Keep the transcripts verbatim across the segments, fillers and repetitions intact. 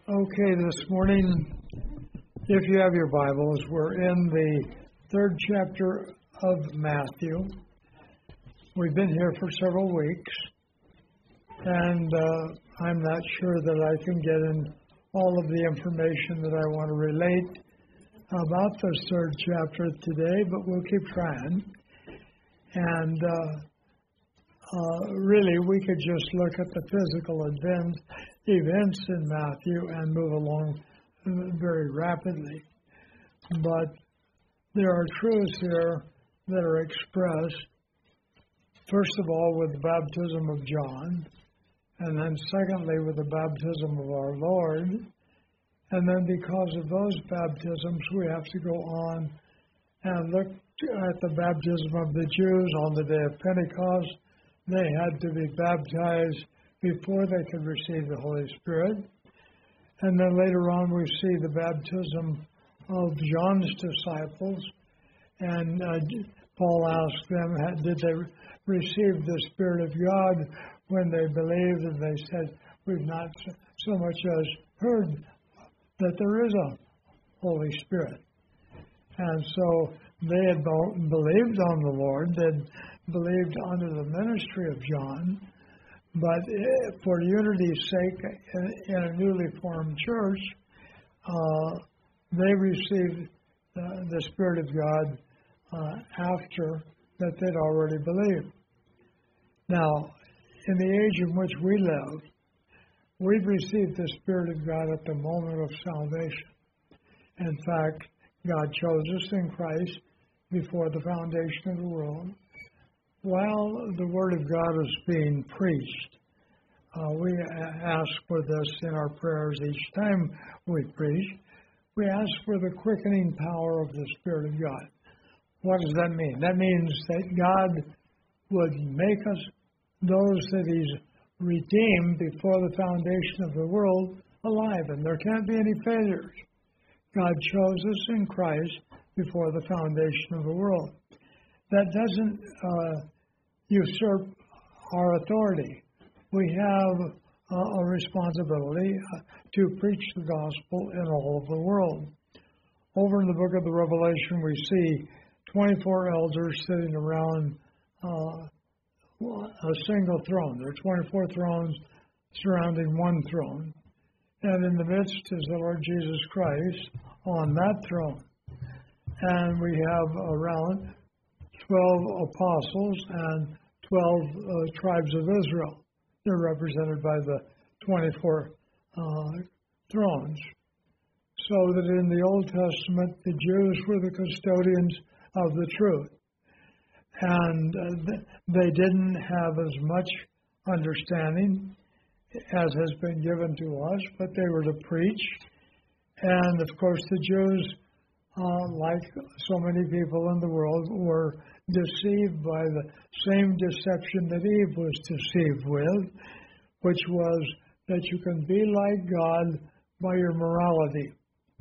Okay, this morning, if you have your Bibles, we're in the third chapter of Matthew. We've been here for several weeks, and uh, I'm not sure that I can get in all of the information that I want to relate about this third chapter today, but we'll keep trying. And uh, uh, really, we could just look at the physical event, events in Matthew and move along very rapidly. But there are truths here that are expressed, first of all, with the baptism of John, and then secondly, with the baptism of our Lord. And then because of those baptisms, we have to go on and look at the baptism of the Jews on the day of Pentecost. They had to be baptized before they could receive the Holy Spirit. And then later on, we see the baptism of John's disciples. And uh, Paul asked them, did they receive the Spirit of God when they believed? And they said, we've not so much as heard that there is a Holy Spirit. And so they had believed on the Lord, they'd believed under the ministry of John, but for unity's sake, in a newly formed church, uh, they received uh, the Spirit of God uh, after that they'd already believed. Now, in the age in which we live, we've received the Spirit of God at the moment of salvation. In fact, God chose us in Christ before the foundation of the world. While the Word of God is being preached, uh, we ask for this in our prayers each time we preach. We ask for the quickening power of the Spirit of God. What does that mean? That means that God would make us those that He's redeemed before the foundation of the world alive, and there can't be any failures. God chose us in Christ before the foundation of the world. That doesn't uh, usurp our authority. We have uh, a responsibility uh, to preach the gospel in all of the world. Over in the book of the Revelation, we see twenty-four elders sitting around uh, a single throne. There are twenty-four thrones surrounding one throne. And in the midst is the Lord Jesus Christ on that throne. And we have around twelve apostles and twelve uh, tribes of Israel. They're represented by the twenty-four uh, thrones. So that in the Old Testament, the Jews were the custodians of the truth. And uh, they didn't have as much understanding as has been given to us, but they were to preach. And of course, the Jews, uh, like so many people in the world, were deceived by the same deception that Eve was deceived with, which was that you can be like God by your morality.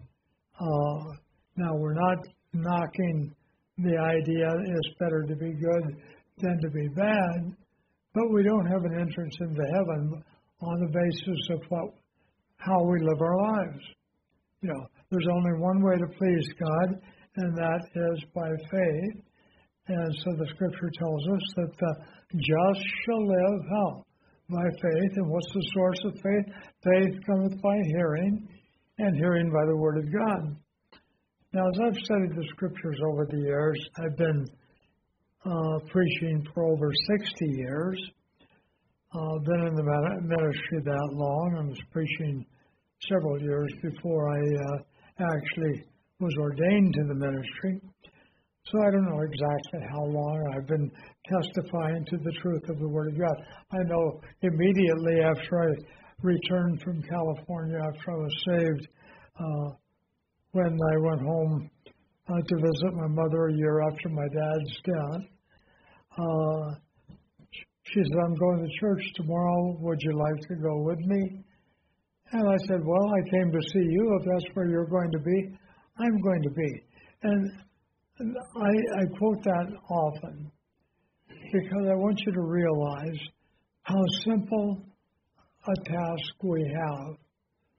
Uh, now, we're not knocking the idea it's better to be good than to be bad, but we don't have an entrance into heaven on the basis of what, how we live our lives. You know, there's only one way to please God, and that is by faith. And so the Scripture tells us that the just shall live how? By faith. And what's the source of faith? Faith cometh by hearing, and hearing by the Word of God. Now, as I've studied the Scriptures over the years, I've been uh, preaching for over sixty years. I've uh, been in the ministry that long. I was preaching several years before I uh, actually was ordained to the ministry. So I don't know exactly how long I've been testifying to the truth of the Word of God. I know immediately after I returned from California, after I was saved, uh, when I went home uh, to visit my mother a year after my dad's death, uh, she said, I'm going to church tomorrow. Would you like to go with me? And I said, well, I came to see you. If that's where you're going to be, I'm going to be. And I, I quote that often because I want you to realize how simple a task we have.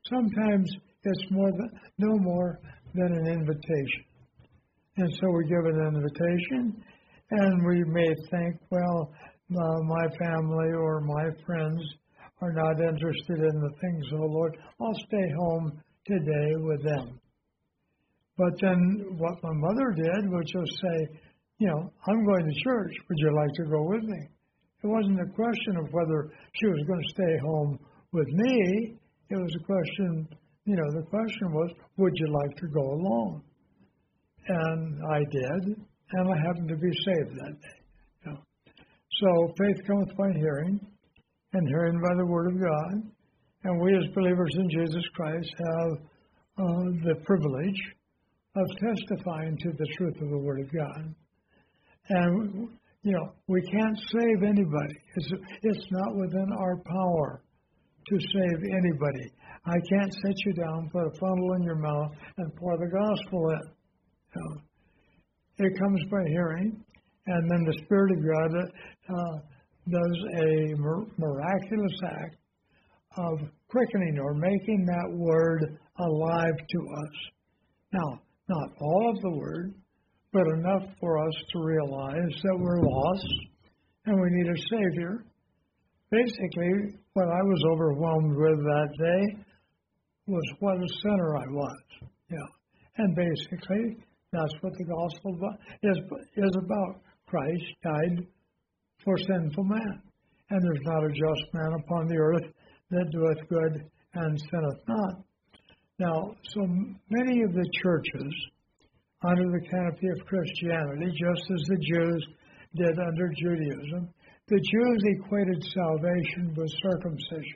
sometimes it's more than, no more than an invitation. And so we give an invitation, and we may think, well, uh, my family or my friends are not interested in the things of the Lord. I'll stay home today with them. But then what my mother did was just say, you know, I'm going to church. Would you like to go with me? It wasn't a question of whether she was going to stay home with me. It was a question, you know, the question was, would you like to go along? And I did, and I happened to be saved that day. You know. So faith cometh by hearing, and hearing by the word of God. And we as believers in Jesus Christ have uh, the privilege of testifying to the truth of the word of God. And, you know, we can't save anybody. It's, it's not within our power to save anybody. I can't sit you down, put a funnel in your mouth, and pour the gospel in. You know, it comes by hearing, and then the Spirit of God uh, does a miraculous act of quickening or making that word alive to us. Now, not all of the word, but enough for us to realize that we're lost and we need a Savior. Basically, what I was overwhelmed with that day was what a sinner I was. Yeah. And basically, that's what the gospel is, is about. Christ died for sinful man. And there's not a just man upon the earth that doeth good and sinneth not. Now, so many of the churches under the canopy of Christianity, just as the Jews did under Judaism, the Jews equated salvation with circumcision.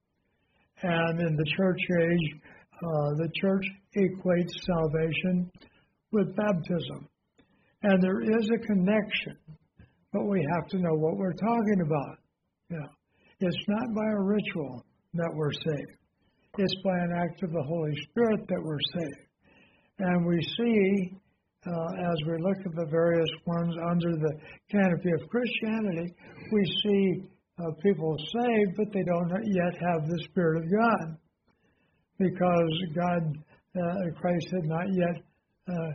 And in the church age, uh, the church equates salvation with baptism. And there is a connection, but we have to know what we're talking about. You know, it's not by a ritual that we're saved. It's by an act of the Holy Spirit that we're saved. And we see, uh, as we look at the various ones under the canopy of Christianity, we see uh, people saved, but they don't yet have the Spirit of God. Because God, uh, Christ had not yet uh,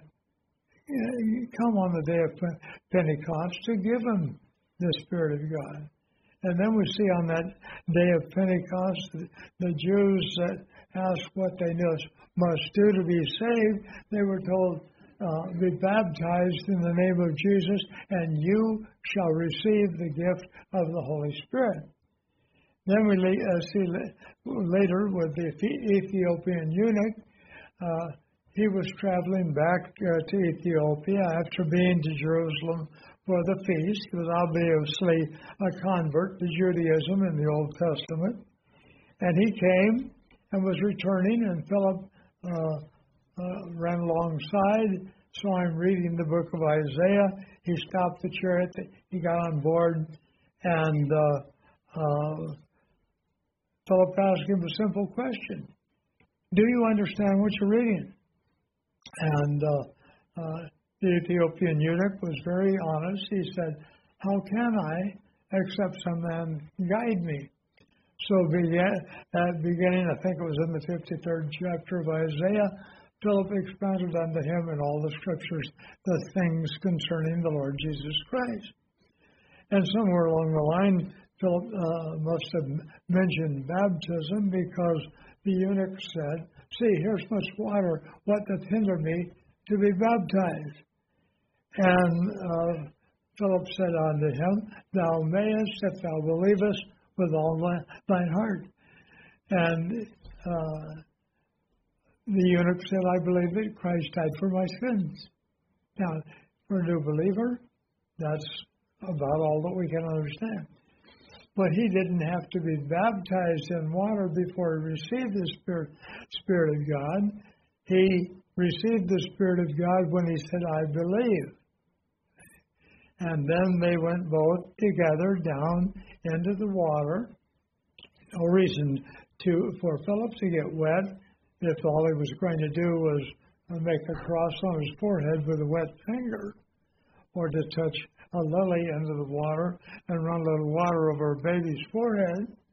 come on the day of Pentecost to give them the Spirit of God. And then we see on that day of Pentecost, the, the Jews that asked what they must do to be saved, they were told, uh, be baptized in the name of Jesus, and you shall receive the gift of the Holy Spirit. Then we uh, see later with the Ethiopian eunuch, uh, he was traveling back uh, to Ethiopia after being to Jerusalem for the feast. He was obviously a convert to Judaism in the Old Testament. And he came and was returning, and Philip uh, uh, ran alongside, saw him reading the book of Isaiah. He stopped the chariot, he got on board, and uh, uh, Philip asked him a simple question. Do you understand what you're reading? And uh, uh, the Ethiopian eunuch was very honest. He said, how can I except some man guide me? So began, at the beginning, I think it was in the fifty-third chapter of Isaiah, Philip expounded unto him in all the scriptures the things concerning the Lord Jesus Christ. And somewhere along the line, Philip uh, must have mentioned baptism, because the eunuch said, see, here's much water, what doth hinder me to be baptized? And uh, Philip said unto him, thou mayest, if thou believest, with all thine heart. And uh, the eunuch said, I believe that Christ died for my sins. Now, for a new believer, that's about all that we can understand. But he didn't have to be baptized in water before he received the Spirit, Spirit of God. He received the Spirit of God when he said, I believe. And then they went both together down into the water. No reason to for Philip to get wet if all he was going to do was make a cross on his forehead with a wet finger, or to touch a lily into the water and run a little water over a baby's forehead,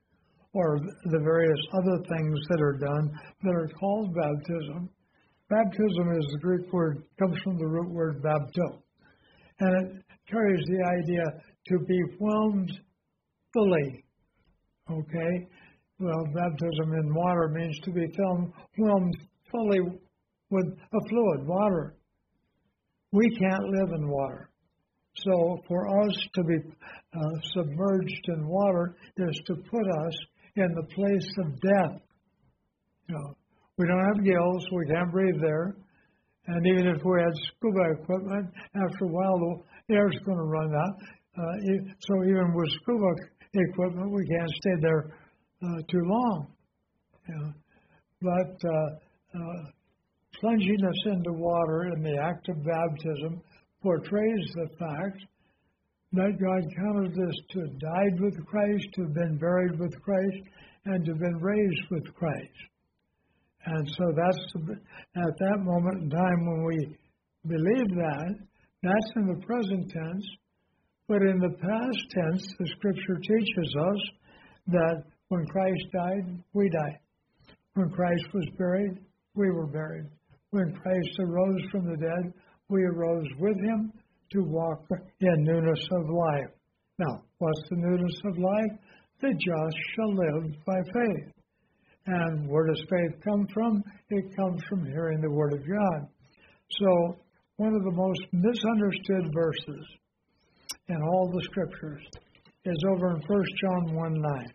or the various other things that are done that are called baptism. Baptism is the Greek word, comes from the root word bapto, and it carries the idea to be whelmed fully. Okay? Well, baptism in water means to be whelmed fully with a fluid, water. We can't live in water. So for us to be uh, submerged in water is to put us in the place of death. You know, we don't have gills, we can't breathe there. And even if we had scuba equipment, after a while the air's going to run out. Uh, so even with scuba equipment, we can't stay there uh, too long. You know. But uh, uh, plunging us into water in the act of baptism portrays the fact that God counted us to have died with Christ, to have been buried with Christ, and to have been raised with Christ. And so that's the, at that moment in time when we believe that, that's in the present tense. But in the past tense, the Scripture teaches us that when Christ died, we died. When Christ was buried, we were buried. When Christ arose from the dead, we arose with him to walk in newness of life. Now, what's the newness of life? The just shall live by faith. And where does faith come from? It comes from hearing the Word of God. So, one of the most misunderstood verses in all the Scriptures is over in First John one nine.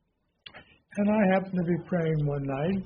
And I happened to be praying one night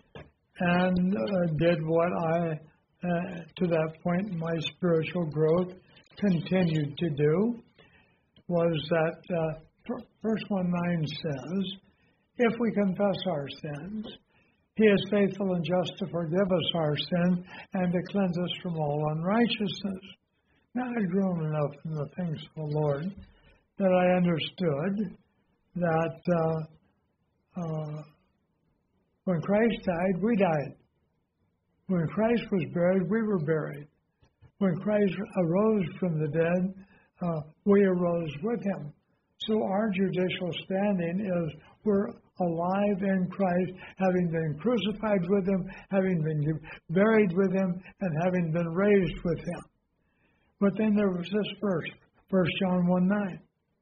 and uh, did what I, uh, to that point in my spiritual growth, continued to do, was that uh, First one nine says, if we confess our sins, he is faithful and just to forgive us our sins and to cleanse us from all unrighteousness. Now I'd grown enough in the things of the Lord that I understood that uh, uh, when Christ died, we died. When Christ was buried, we were buried. When Christ arose from the dead, uh, we arose with him. So our judicial standing is we're alive in Christ, having been crucified with him, having been buried with him, and having been raised with him. But then there was this verse, First John one nine.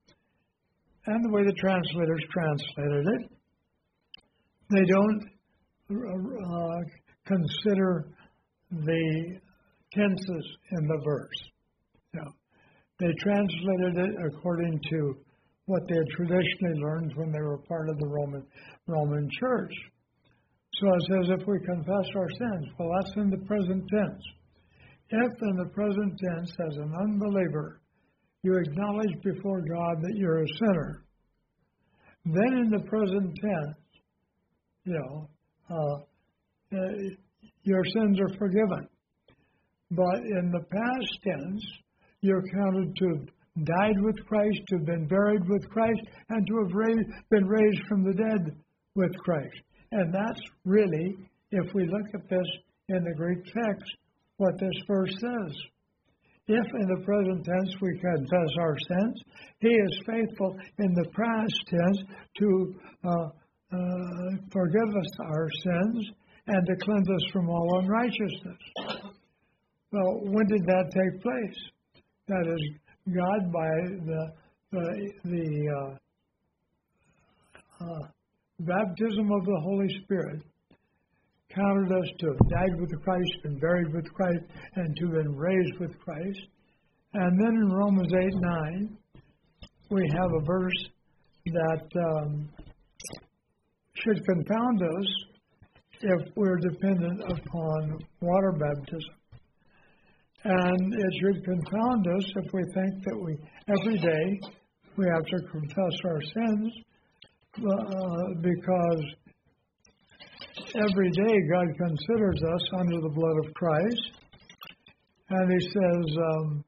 And the way the translators translated it, they don't uh, consider the tenses in the verse. No. They translated it according to what they had traditionally learned when they were part of the Roman Roman Church. So it says, if we confess our sins, well, that's in the present tense. If in the present tense, as an unbeliever, you acknowledge before God that you're a sinner, then in the present tense, you know, uh, uh, your sins are forgiven. But in the past tense, you're counted to have died with Christ, to have been buried with Christ, and to have raised, been raised from the dead with Christ. And that's really, if we look at this in the Greek text, what this verse says. If in the present tense we confess our sins, he is faithful in the past tense to uh, uh, forgive us our sins and to cleanse us from all unrighteousness. Well, when did that take place? That is, God, by the the, the uh, uh, baptism of the Holy Spirit, counted us to have died with Christ, been buried with Christ, and to have been raised with Christ. And then in Romans eight nine, we have a verse that um, should confound us if we're dependent upon water baptism. And it should confound us if we think that we, every day, we have to confess our sins, uh, because every day God considers us under the blood of Christ. And he says, um,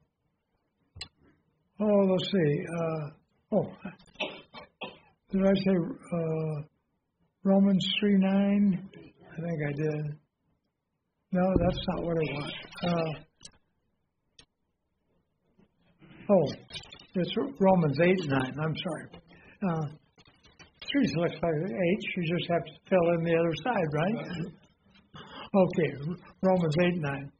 oh, let's see, uh, oh, did I say uh, Romans three nine? I think I did. No, that's not what I want. Uh, Oh, it's Romans eight nine. I'm sorry. Uh, three looks like an H. You just have to fill in the other side, right? Okay, Romans eight nine.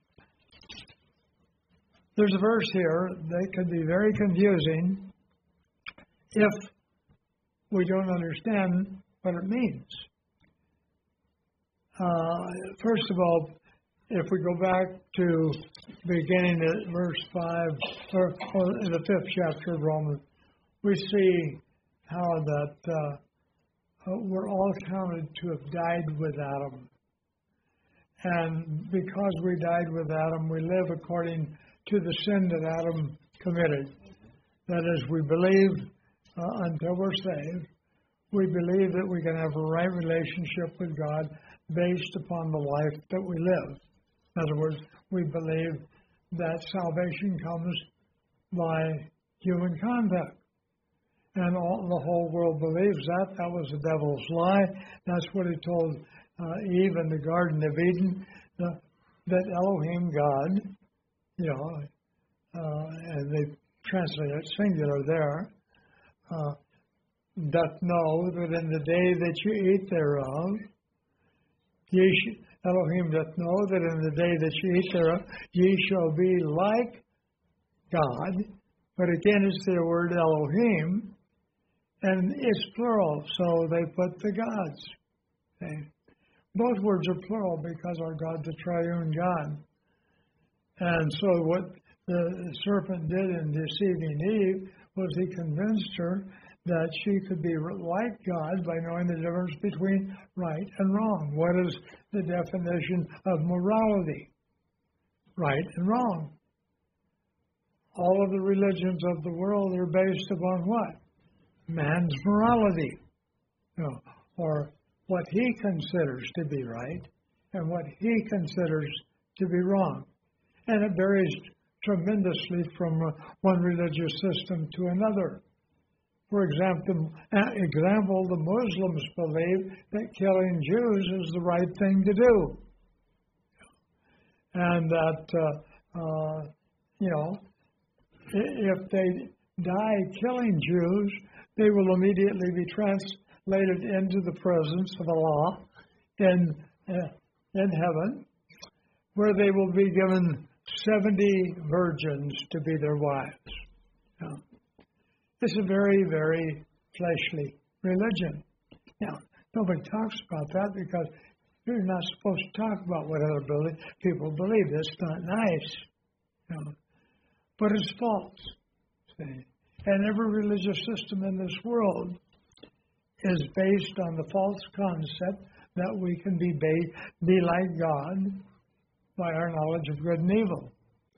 There's a verse here that could be very confusing if we don't understand what it means. Uh, first of all, if we go back to beginning at verse five, or, or in the fifth chapter of Romans, we see how that uh, we're all counted to have died with Adam. And because we died with Adam, we live according to the sin that Adam committed. That is, we believe uh, until we're saved, we believe that we can have a right relationship with God based upon the life that we live. In other words, we believe that salvation comes by human conduct. And all, the whole world believes that. That was the devil's lie. That's what he told uh, Eve in the Garden of Eden, uh, that Elohim, God, you know, uh, and they translate it singular there, uh, doth know that in the day that you eat thereof, ye sh- Elohim doth know that in the day that you eat thereof, ye shall be like God. But again, it's the word Elohim, and it's plural, so they put the gods. Okay. Both words are plural because our God's a triune God. And so what the serpent did in deceiving Eve was he convinced her that she could be like God by knowing the difference between right and wrong. What is the definition of morality? Right and wrong. All of the religions of the world are based upon what? Man's morality. You know, or what he considers to be right and what he considers to be wrong. And it varies tremendously from one religious system to another. For example, example, the Muslims believe that killing Jews is the right thing to do. And that, uh, uh, you know, if they die killing Jews, they will immediately be translated into the presence of Allah in, uh, in heaven, where they will be given seventy virgins to be their wives. Yeah. It's a very, very fleshly religion. Now, nobody talks about that because you're not supposed to talk about what other people believe. That's not nice. You know. But it's false. See? And every religious system in this world is based on the false concept that we can be, ba- be like God by our knowledge of good and evil.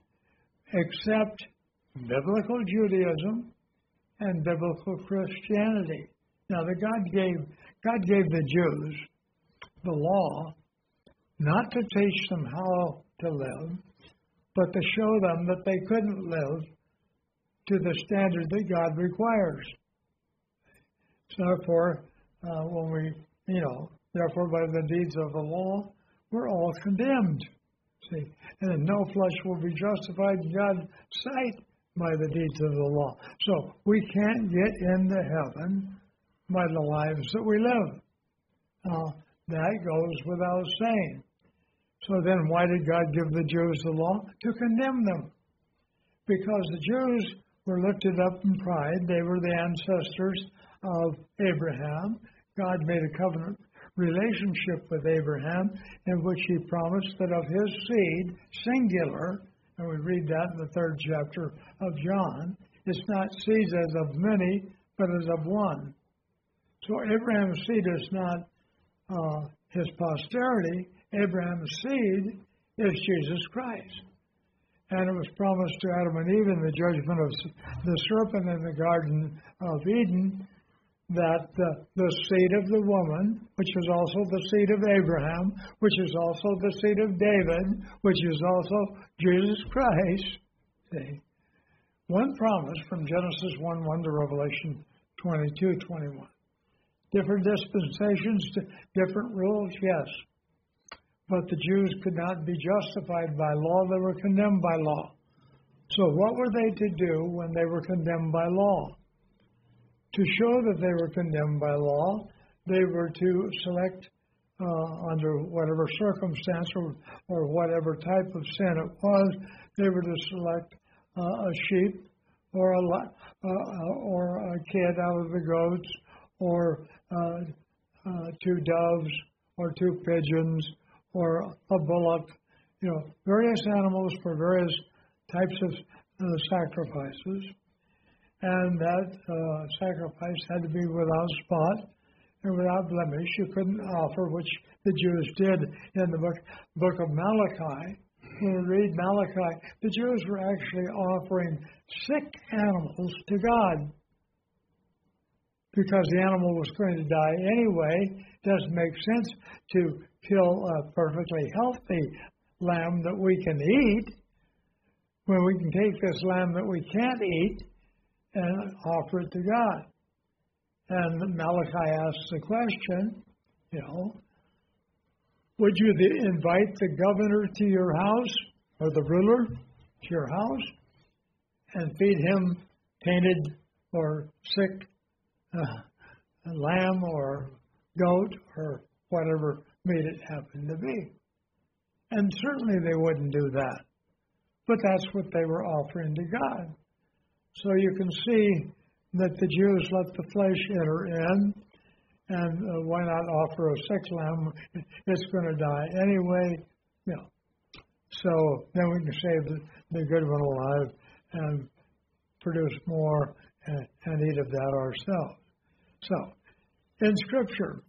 Except biblical Judaism and biblical Christianity. Now, the God gave God gave the Jews the law not to teach them how to live, but to show them that they couldn't live to the standard that God requires. So therefore, uh, when we, you know, therefore by the deeds of the law, we're all condemned. See, and no flesh will be justified in God's sight by the deeds of the law. So we can't get into heaven by the lives that we live. Uh, that goes without saying. So then why did God give the Jews the law? To condemn them. Because the Jews were lifted up in pride. They were the ancestors of Abraham. God made a covenant relationship with Abraham in which he promised that of his seed, singular, and we read that in the third chapter of John, it's not seeds as of many, but as of one. So Abraham's seed is not uh, his posterity. Abraham's seed is Jesus Christ. And it was promised to Adam and Eve in the judgment of the serpent in the Garden of Eden that the, the seed of the woman, which is also the seed of Abraham, which is also the seed of David, which is also Jesus Christ. See? One promise from Genesis one one to Revelation twenty-two twenty-one. Different dispensations, different rules, yes. But the Jews could not be justified by law. They were condemned by law. So what were they to do when they were condemned by law? to show that they were condemned by law, they were to select uh, under whatever circumstance or, or whatever type of sin it was, they were to select uh, a sheep or a uh, or a kid out of the goats, or uh, uh, two doves, or two pigeons, or a bullock. You know, various animals for various types of uh, sacrifices, and that uh, sacrifice had to be without spot and without blemish. You couldn't offer, which the Jews did in the book book of Malachi. When we read Malachi, the Jews were actually offering sick animals to God because the animal was going to die anyway. It doesn't make sense to kill a perfectly healthy lamb that we can eat when we can take this lamb that we can't eat and offer it to God. And Malachi asks the question, you know, would you the, invite the governor to your house, or the ruler to your house, and feed him tainted or sick uh, lamb or goat or whatever meat it happened to be? And certainly they wouldn't do that. But that's what they were offering to God. So you can see that the Jews let the flesh enter in. And uh, why not offer a sick lamb? It's going to die anyway. You know. So then we can save the, the good one alive and produce more and, and eat of that ourselves. So, in Scripture,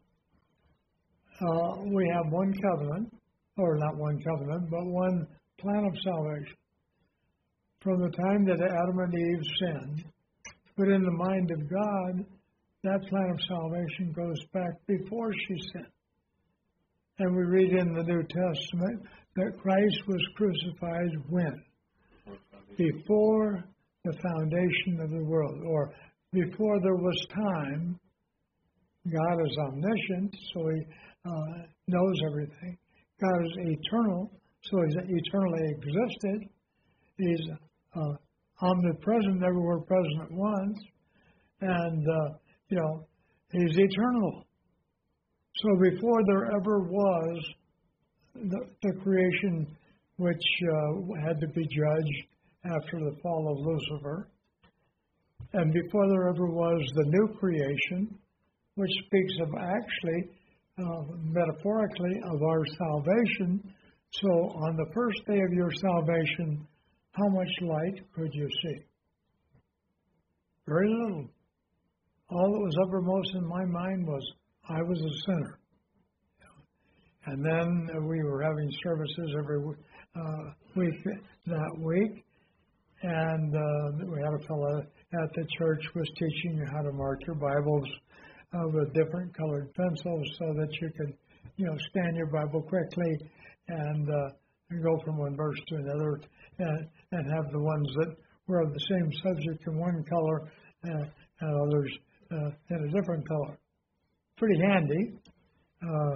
uh, we have one covenant, or not one covenant, but one plan of salvation. From the time that Adam and Eve sinned, but in the mind of God, that plan of salvation goes back before she sinned. And we read in the New Testament that Christ was crucified when? Before the foundation of the world, or before there was time. God is omniscient, so he uh, knows everything. God is eternal, so he's eternally existed. He's uh, omnipresent, everywhere present at once. And uh, You know, he's eternal. So before there ever was the, the creation which uh, had to be judged after the fall of Lucifer, and before there ever was the new creation, which speaks of actually, uh, metaphorically, of our salvation. So on the first day of your salvation, how much light could you see? Very little. All that was uppermost in my mind was I was a sinner. And then we were having services every uh, week that week. And uh, we had a fellow at the church was teaching you how to mark your Bibles uh, with different colored pencils so that you could, you know, scan your Bible quickly and, uh, and go from one verse to another and, and have the ones that were of the same subject in one color uh, and others Uh, in a different color. Pretty handy. Uh,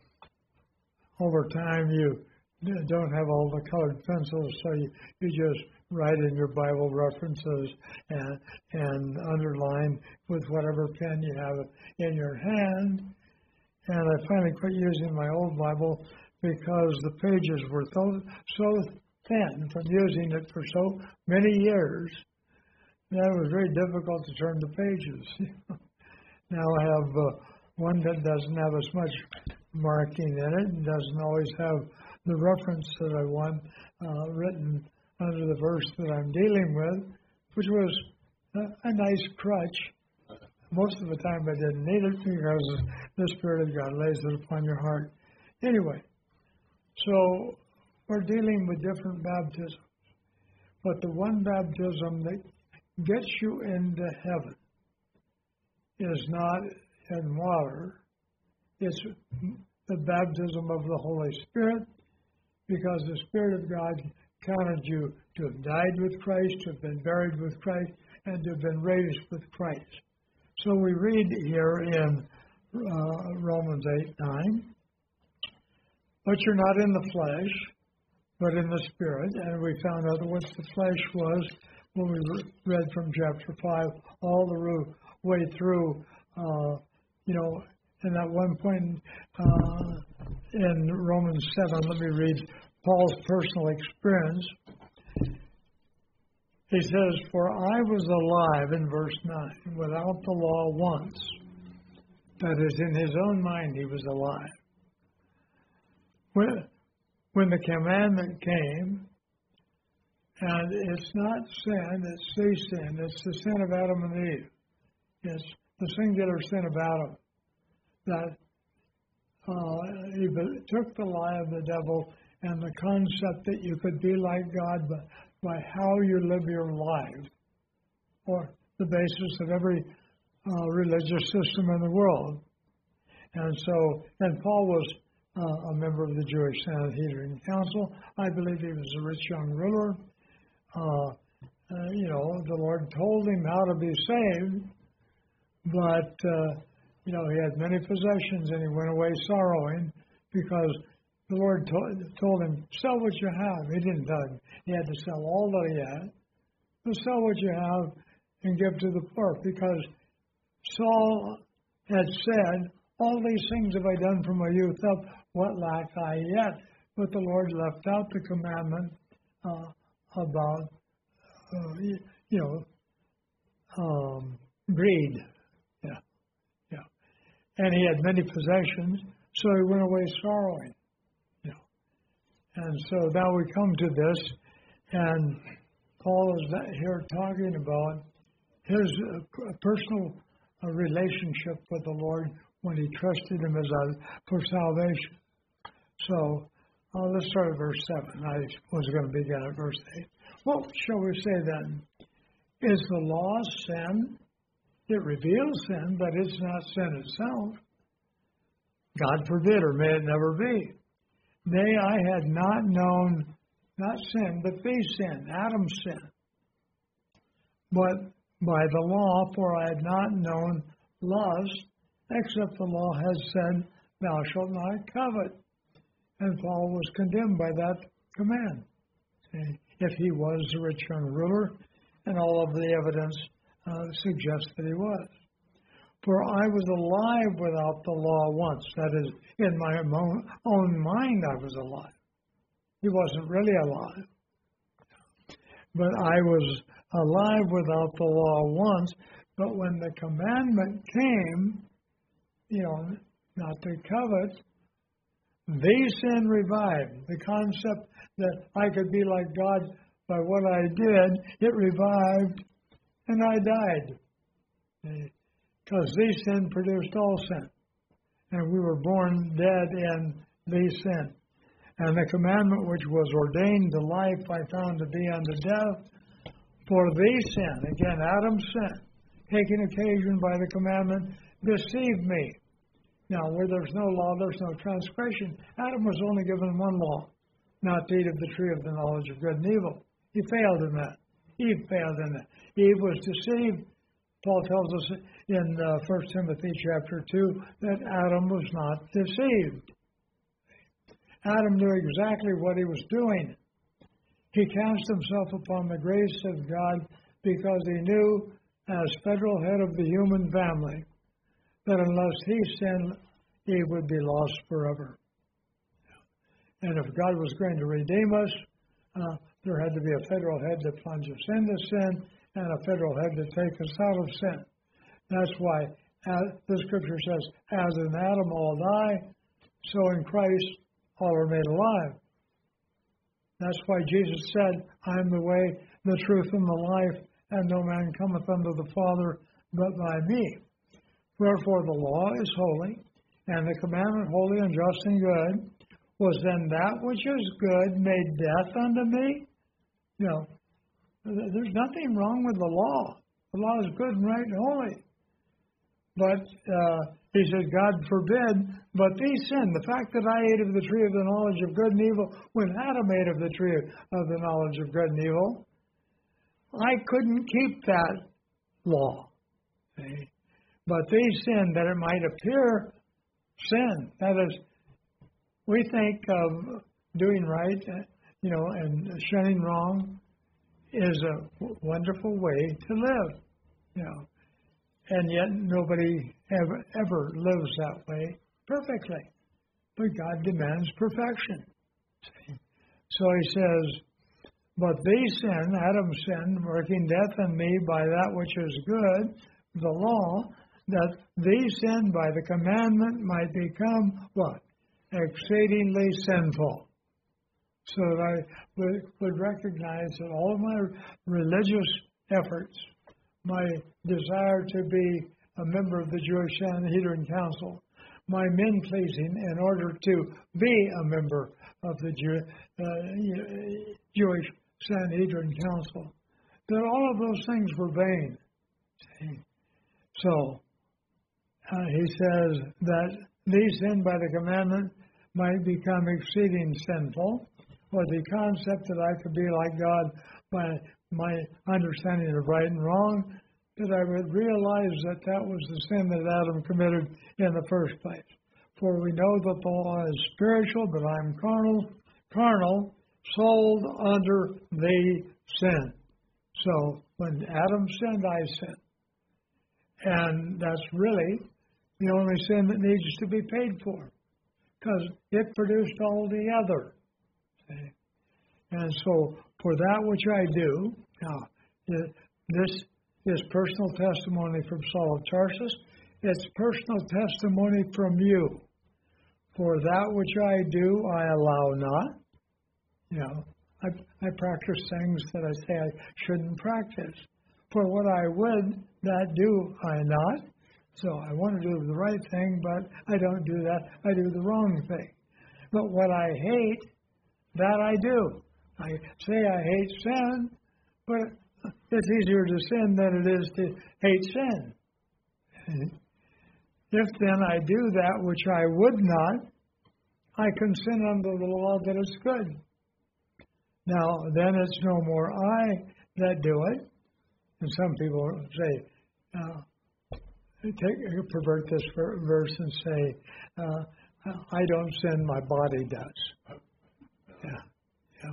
over time, you don't have all the colored pencils, so you, you just write in your Bible references and, and underline with whatever pen you have in your hand. And I finally quit using my old Bible because the pages were so, so thin from using it for so many years. Yeah, it was very difficult to turn the pages. Now I have uh, one that doesn't have as much marking in it and doesn't always have the reference that I want uh, written under the verse that I'm dealing with, which was a, a nice crutch. Most of the time I didn't need it because the Spirit of God lays it upon your heart. Anyway, so we're dealing with different baptisms. But the one baptism that gets you into heaven is not in water. It's the baptism of the Holy Spirit, because the Spirit of God counted you to have died with Christ, to have been buried with Christ, and to have been raised with Christ. So we read here in uh, Romans eight nine, but you're not in the flesh, but in the Spirit. And we found out what the flesh was when we read from chapter five, all the way through, uh, you know, and at one point uh, in Romans seven, let me read Paul's personal experience. He says, "For I was alive," in verse nine, "without the law once." That is, in his own mind, he was alive. When, when the commandment came, and it's not sin, it's the sin. It's the sin of Adam and Eve. It's the singular sin of Adam. That uh, he took the lie of the devil and the concept that you could be like God by, by how you live your life, or the basis of every uh, religious system in the world. And so, and Paul was uh, a member of the Jewish Sanhedrin Council. I believe he was a rich young ruler. Uh, uh, you know, the Lord told him how to be saved, but, uh, you know, he had many possessions and he went away sorrowing because the Lord to- told him, sell what you have. He didn't tell him he had to sell all that he had, but sell what you have and give to the poor, because Saul had said, all these things have I done from my youth up, what lack I yet? But the Lord left out the commandment uh, about, uh, you, you know, um, greed. Yeah, yeah. And he had many possessions, so he went away sorrowing. You know. And so now we come to this, and Paul is here talking about his uh, personal uh, relationship with the Lord when he trusted him as a, for salvation. So uh, let's start at verse seven. I was going to begin at verse eight. What shall we say then? Is the law sin? It reveals sin, but it's not sin itself. God forbid, or may it never be. Nay, I had not known, not sin, but the sin, Adam's sin. But by the law, for I had not known lust, except the law has said, thou shalt not covet. And Paul was condemned by that command. See, if he was a rich young ruler, and all of the evidence uh, suggests that he was. For I was alive without the law once. That is, in my own, own mind I was alive. He wasn't really alive. But I was alive without the law once. But when the commandment came, you know, not to covet, the sin revived. The concept that I could be like God by what I did, it revived, and I died. Because the sin produced all sin. And we were born dead in the sin. And the commandment which was ordained to life I found to be unto death for the sin. Again, Adam's sin, taking occasion by the commandment, deceived me. Now, where there's no law, there's no transgression. Adam was only given one law, not to eat of the tree of the knowledge of good and evil. He failed in that. Eve failed in that. Eve was deceived. Paul tells us in uh, First Timothy chapter two that Adam was not deceived. Adam knew exactly what he was doing. He cast himself upon the grace of God because he knew, as federal head of the human family, that unless he sinned, he would be lost forever. And if God was going to redeem us, uh, there had to be a federal head to plunge us into sin and a federal head to take us out of sin. That's why uh, the scripture says, as in Adam all die, so in Christ all are made alive. That's why Jesus said, I am the way, the truth, and the life, and no man cometh unto the Father but by me. Wherefore the law is holy, and the commandment holy and just and good. Was then that which is good made death unto me? You know, there's nothing wrong with the law. The law is good and right and holy. But uh, he said, God forbid, but the sin, the fact that I ate of the tree of the knowledge of good and evil, when Adam ate of the tree of the knowledge of good and evil, I couldn't keep that law. See? But the sin, that it might appear sin. That is, we think of doing right, you know, and shunning wrong is a wonderful way to live, you know. and yet nobody ever, ever lives that way perfectly. But God demands perfection. So he says, but they sin, Adam sinned, working death in me by that which is good, the law, that these sinned by the commandment might become what? Exceedingly sinful. So that I would, would recognize that all of my religious efforts, my desire to be a member of the Jewish Sanhedrin Council, my men-pleasing in order to be a member of the Jew, uh, Jewish Sanhedrin Council, that all of those things were vain. See? So, uh, he says that these sin by the commandment might become exceeding sinful, or the concept that I could be like God by my understanding of right and wrong, that I would realize that that was the sin that Adam committed in the first place. For we know that the law is spiritual, but I'm carnal, carnal, sold under the sin. So when Adam sinned, I sinned. And that's really the only sin that needs to be paid for, because it produced all the other. See? And so for that which I do, now, this is personal testimony from Saul of Tarsus. It's personal testimony from you. For that which I do, I allow not. You know, I, I practice things that I say I shouldn't practice. For what I would, that do I not. So I want to do the right thing, but I don't do that. I do the wrong thing. But what I hate, that I do. I say I hate sin, but it's easier to sin than it is to hate sin. If then I do that which I would not, I can sin under the law that is good. Now, then it's no more I that do it. And some people say, uh, take, pervert this verse and say, uh, I don't sin, my body does. Yeah, yeah.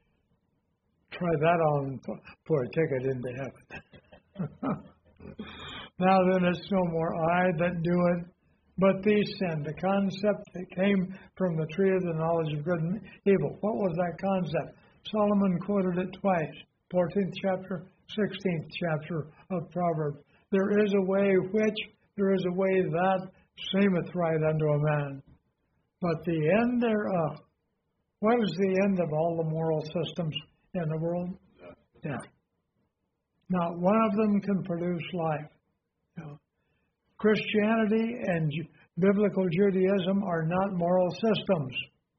Try that on for a ticket into heaven. Now then, it's no more I that do it, but these sin. The concept that came from the tree of the knowledge of good and evil. What was that concept? Solomon quoted it twice. fourteenth chapter, sixteenth chapter of Proverbs. There is a way which, there is a way that seemeth right unto a man, but the end thereof. What is the end of all the moral systems in the world? Death. Not one of them can produce life. No. Christianity and Ju- biblical Judaism are not moral systems.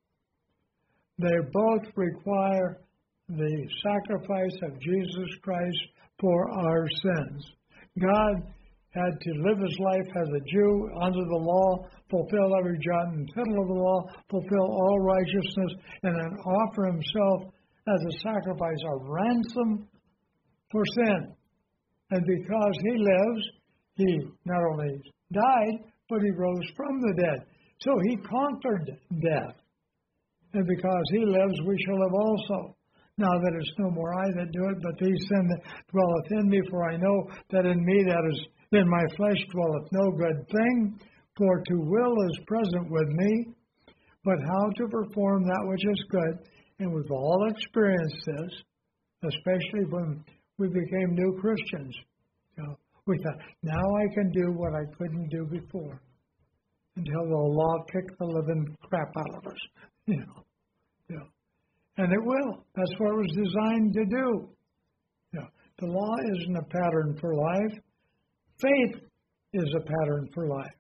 They both require the sacrifice of Jesus Christ for our sins. God had to live his life as a Jew under the law, fulfill every jot and tittle of the law, fulfill all righteousness, and then offer himself as a sacrifice, a ransom for sin. And because he lives, he not only died, but he rose from the dead. So he conquered death. And because he lives, we shall live also. Now that it's no more I that do it, but the sin that dwelleth in me, for I know that in me, that is in my flesh, dwelleth no good thing. For to will is present with me, but how to perform that which is good. And we've all experienced this, especially when we became new Christians. You know, we thought, now I can do what I couldn't do before, until the law kicked the living crap out of us. You know, you know. And it will. That's what it was designed to do. You know, the law isn't a pattern for life. Faith is a pattern for life.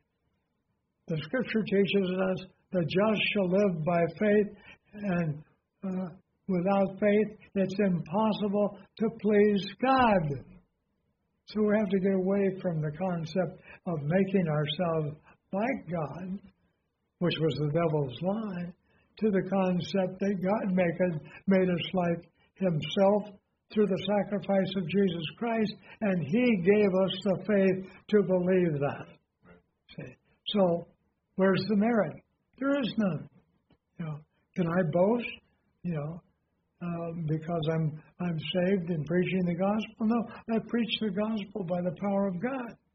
The Scripture teaches us the just shall live by faith, and uh, without faith, it's impossible to please God. So we have to get away from the concept of making ourselves like God, which was the devil's lie, to the concept that God make us, made us like himself through the sacrifice of Jesus Christ, and he gave us the faith to believe that. See? So, where's the merit? There is none. You know, can I boast? You know, uh, because I'm I'm saved and preaching the gospel? No, I preach the gospel by the power of God.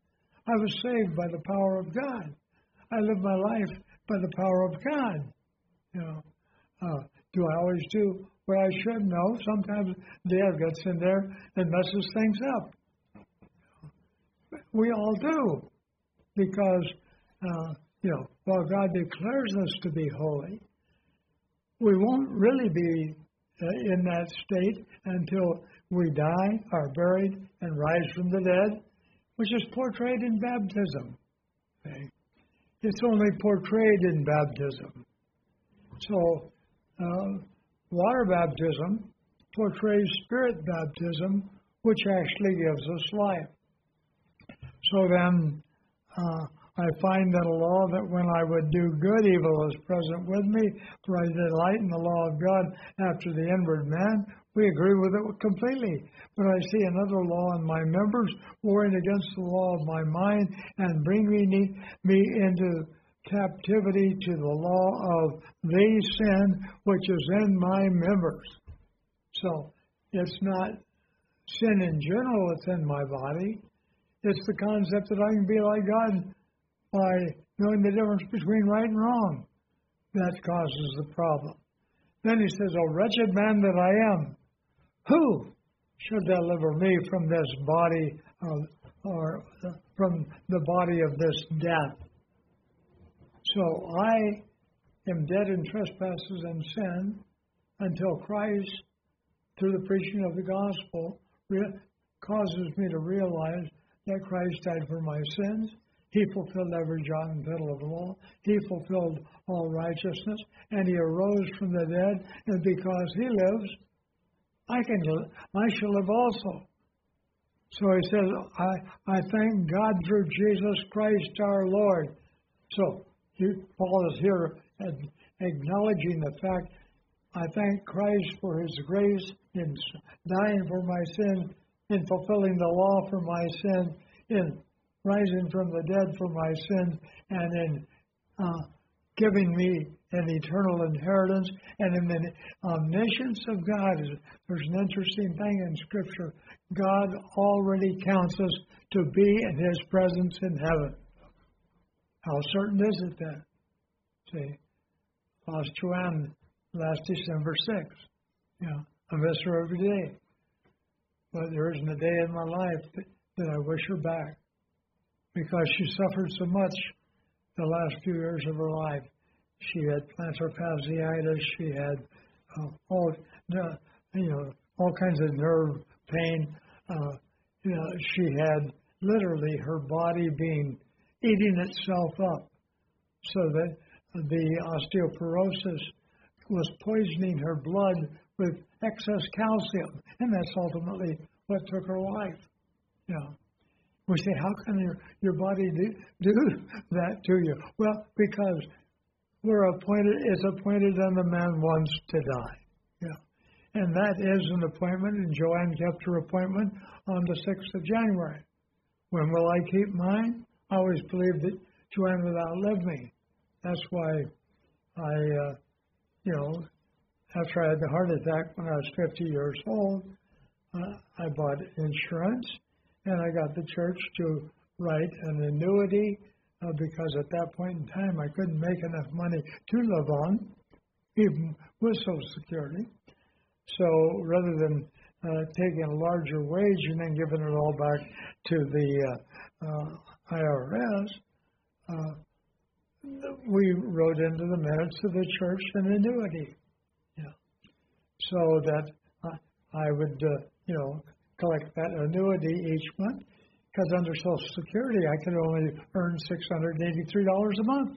I was saved by the power of God. I live my life by the power of God. You know, uh, do I always do what I should? No. Sometimes Dad gets in there and messes things up. We all do, because uh, you know, while God declares us to be holy, we won't really be uh, in that state until we die, are buried, and rise from the dead, which is portrayed in baptism. Okay? It's only portrayed in baptism. So, uh, water baptism portrays spirit baptism, which actually gives us life. So then, uh, I find that a law that when I would do good, evil is present with me, for I delight in the law of God after the inward man. We agree with it completely. But I see another law in my members, warring against the law of my mind, and bringing me, me into captivity to the law of the sin which is in my members. So it's not sin in general that's in my body. It's the concept that I can be like God by knowing the difference between right and wrong. That causes the problem. Then he says, "O wretched man that I am, who shall deliver me from this body of, or uh, from the body of this death?" So I am dead in trespasses and sin until Christ, through the preaching of the gospel, re- causes me to realize that Christ died for my sins. He fulfilled every jot and tittle of the law. He fulfilled all righteousness, and he arose from the dead. And because he lives, I can live. I shall live also. So he says, I, I thank God through Jesus Christ our Lord. So he, Paul is here acknowledging the fact, I thank Christ for his grace in dying for my sin, in fulfilling the law for my sin, in rising from the dead for my sins, and in uh, giving me an eternal inheritance, and in the omniscience of God. There's an interesting thing in Scripture. God already counts us to be in his presence in heaven. How certain is it then? See, lost Joanne last December sixth. You know, I miss her every day. But there isn't a day in my life that, that I wish her back, because she suffered so much the last few years of her life. She had plantar fasciitis. She had uh, all, uh, you know, all kinds of nerve pain. Uh, you know, she had literally her body being eating itself up, so that the osteoporosis was poisoning her blood with excess calcium, and that's ultimately what took her life. You know. We say, how can your, your body do, do that to you? Well, because we're appointed, it's appointed on the man once to die. Yeah. And that is an appointment, and Joanne kept her appointment on the sixth of January. When will I keep mine? I always believed that Joanne would outlive me. That's why I, uh, you know, after I had the heart attack when I was fifty years old, uh, I bought insurance. And I got the church to write an annuity uh, because at that point in time I couldn't make enough money to live on, even with Social Security. So rather than uh, taking a larger wage and then giving it all back to the uh, uh, I R S, uh, we wrote into the minutes of the church an annuity. Yeah. So that I, I would, uh, you know, collect that annuity each month, because under Social Security I could only earn six hundred eighty-three dollars a month.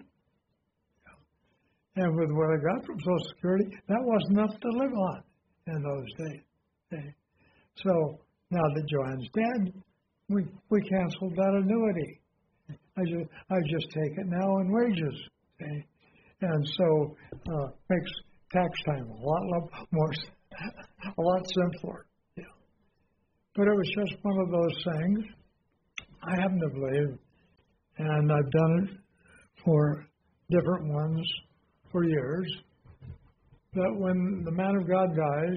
And with what I got from Social Security, that wasn't enough to live on in those days. Okay. So now that Joanne's dead, we we canceled that annuity. I just I just take it now in wages. Okay. And so uh, makes tax time a lot, lot more, a lot simpler. But it was just one of those things. I happen to believe, and I've done it for different ones for years, that when the man of God dies,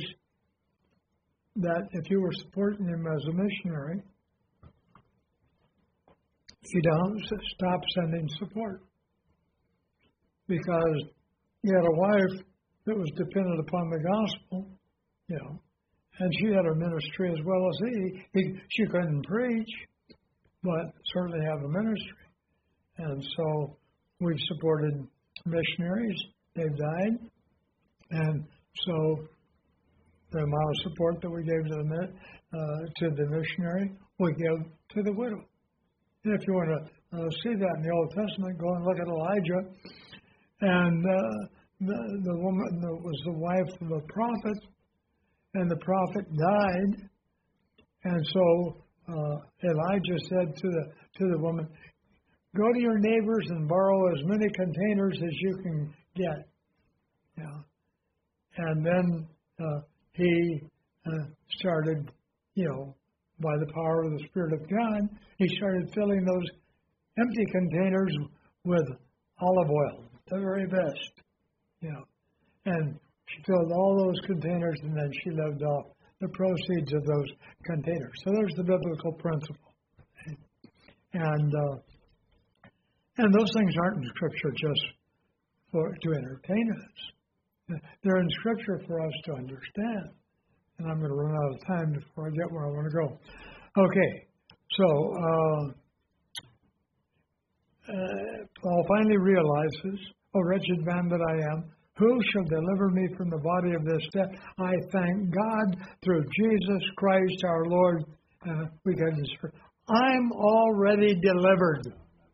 that if you were supporting him as a missionary, he don't stop sending support. Because he had a wife that was dependent upon the gospel, you know, and she had a ministry as well as he. he she couldn't preach, but certainly have a ministry. And so we've supported missionaries. They've died. And so the amount of support that we gave to the, uh, to the missionary, we give to the widow. And if you want to uh, see that in the Old Testament, go and look at Elijah. And uh, the, the woman that was the wife of a prophet, and the prophet died. And so uh, Elijah said to the to the woman, "Go to your neighbors and borrow as many containers as you can get." Yeah. And then uh, he uh, started, you know, by the power of the Spirit of God, he started filling those empty containers with olive oil, the very best, you know. And she filled all those containers, and then she lived off the proceeds of those containers. So there's the biblical principle. And uh, and those things aren't in Scripture just for to entertain us. They're in Scripture for us to understand. And I'm going to run out of time before I get where I want to go. Okay, so uh, uh, Paul finally realizes, "O wretched man that I am, who shall deliver me from the body of this death? I thank God through Jesus Christ our Lord." Uh, we can just, I'm already delivered.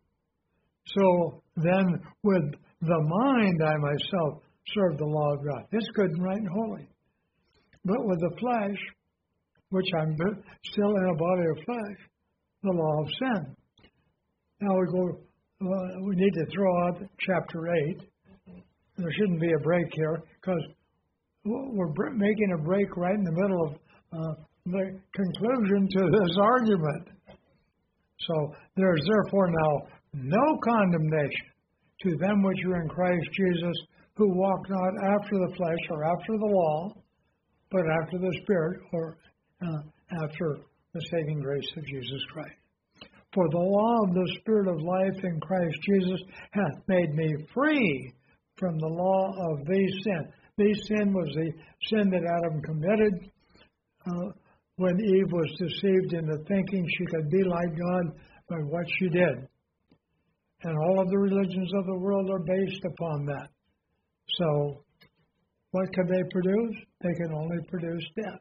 So then with the mind I myself serve the law of God. It's good and right and holy. But with the flesh, which I'm still in a body of flesh, the law of sin. Now we go. Uh, we need to throw out chapter eight. There shouldn't be a break here because we're making a break right in the middle of uh, the conclusion to this argument. So there is therefore now no condemnation to them which are in Christ Jesus, who walk not after the flesh or after the law, but after the Spirit, or uh, after the saving grace of Jesus Christ. For the law of the Spirit of life in Christ Jesus hath made me free from the law of these sin. These sin was the sin that Adam committed uh, when Eve was deceived into thinking she could be like God by what she did. And all of the religions of the world are based upon that. So what can they produce? They can only produce death.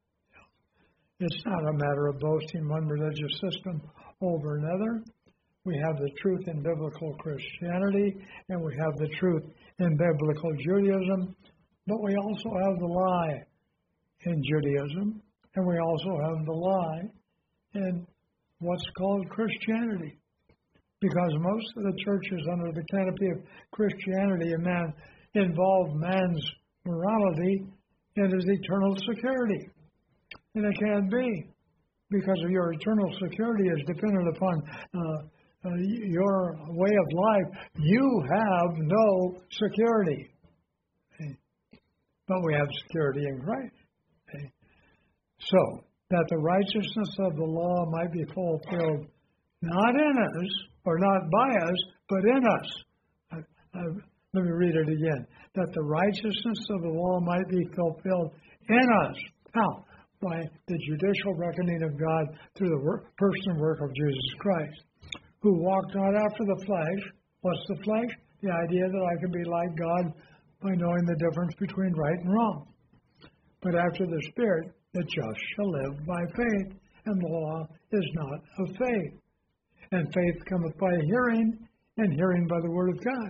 It's not a matter of boasting one religious system over another. We have the truth in biblical Christianity, and we have the truth in biblical Judaism, but we also have the lie in Judaism, and we also have the lie in what's called Christianity. Because most of the churches under the canopy of Christianity and man involve man's morality and his eternal security. And it can't be, because of your eternal security is dependent upon uh, uh, your way of life. You have no security. Okay? But we have security in Christ. Okay? So, that the righteousness of the law might be fulfilled, not in us, or not by us, but in us. I, I, let me read it again. That the righteousness of the law might be fulfilled in us. How? By the judicial reckoning of God through the work, person and work of Jesus Christ, who walked not after the flesh. What's the flesh? The idea that I can be like God by knowing the difference between right and wrong. But after the Spirit, the just shall live by faith, and the law is not of faith. And faith cometh by hearing, and hearing by the word of God.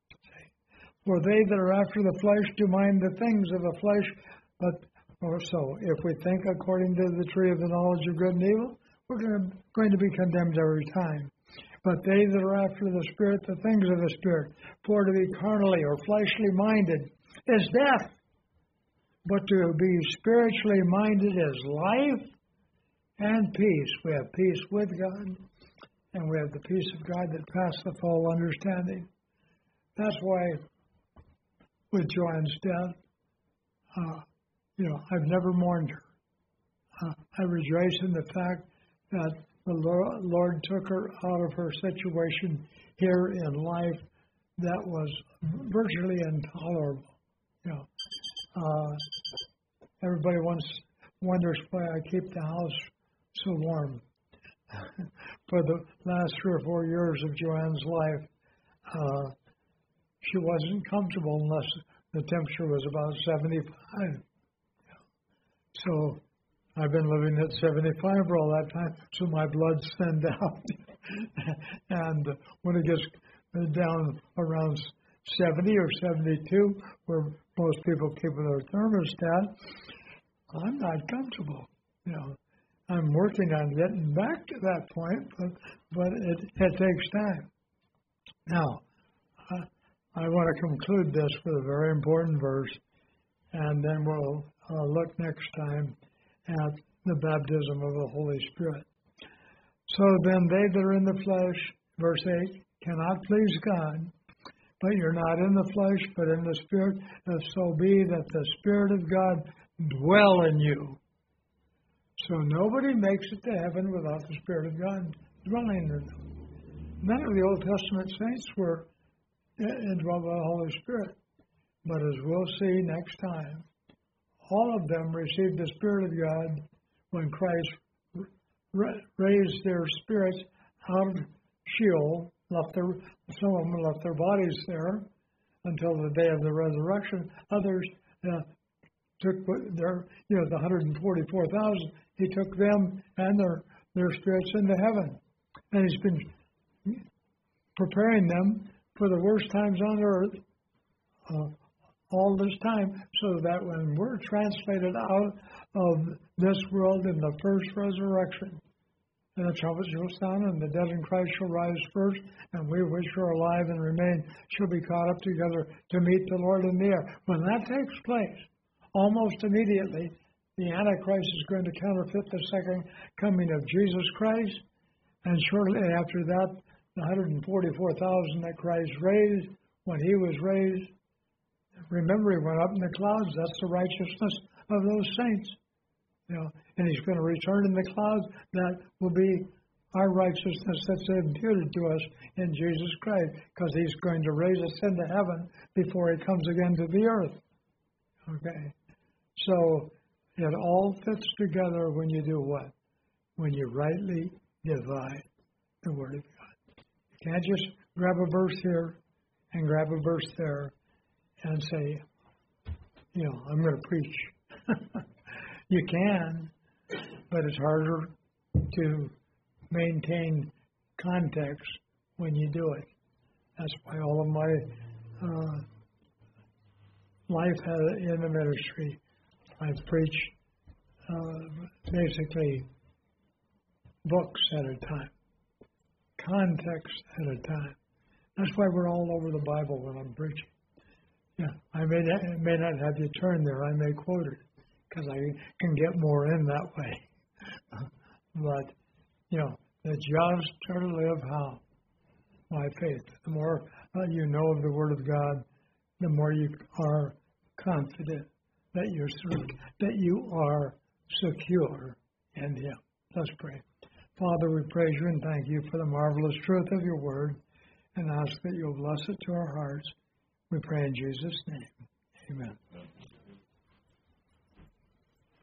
For they that are after the flesh do mind the things of the flesh, but or so if we think according to the tree of the knowledge of good and evil, we're going to, going to be condemned every time. But they that are after the Spirit, the things of the Spirit, for to be carnally or fleshly minded is death, but to be spiritually minded is life and peace. We have peace with God, and we have the peace of God that passeth all understanding. That's why with Joanne's death, uh, you know, I've never mourned her. Uh, I rejoice in the fact that the Lord took her out of her situation here in life that was virtually intolerable. You know, uh, everybody wants wonders why I keep the house so warm. For the last three or four years of Joanne's life, uh, she wasn't comfortable unless the temperature was about seventy-five. So I've been living at seventy-five for all that time, so my blood's thinned out. And when it gets down around seventy or seventy-two, where most people keep their thermostat, I'm not comfortable. You know, I'm working on getting back to that point, but but it, it takes time. Now, uh, I want to conclude this with a very important verse, and then we'll uh, look next time at the baptism of the Holy Spirit. So then they that are in the flesh, verse eight, cannot please God, but you're not in the flesh, but in the Spirit, if so be that the Spirit of God dwell in you. So nobody makes it to heaven without the Spirit of God dwelling in them. None of the Old Testament saints were indwelt by the Holy Spirit. But as we'll see next time, all of them received the Spirit of God when Christ raised their spirits out of Sheol, left their, some of them left their bodies there until the day of the resurrection. Others uh, took their, you know, the one hundred forty-four thousand, he took them and their, their spirits into heaven. And he's been preparing them for the worst times on earth uh, all this time, so that when we're translated out of this world in the first resurrection, and the trumpet shall sound, and the dead in Christ shall rise first, and we which are alive and remain shall be caught up together to meet the Lord in the air. When that takes place, almost immediately, the Antichrist is going to counterfeit the second coming of Jesus Christ, and shortly after that, the one hundred forty-four thousand that Christ raised, when he was raised, remember he went up in the clouds. That's the righteousness of those saints. You know, and he's going to return in the clouds. That will be our righteousness that's imputed to us in Jesus Christ, because he's going to raise us into heaven before he comes again to the earth. Okay? So it all fits together when you do what? When you rightly divide the Word of God. You can't just grab a verse here and grab a verse there and say, you know, I'm going to preach. You can, but it's harder to maintain context when you do it. That's why all of my uh, life in the ministry, I've preached uh, basically books at a time, context at a time. That's why we're all over the Bible when I'm preaching. Yeah, I may not, may not have you turn there. I may quote it, because I can get more in that way. But, you know, the just are to live how? By faith. The more uh, you know of the Word of God, the more you are confident that you're that you are secure in Him. Let's pray. Father, we praise you and thank you for the marvelous truth of your Word, and ask that you'll bless it to our hearts. We pray in Jesus' name. Amen.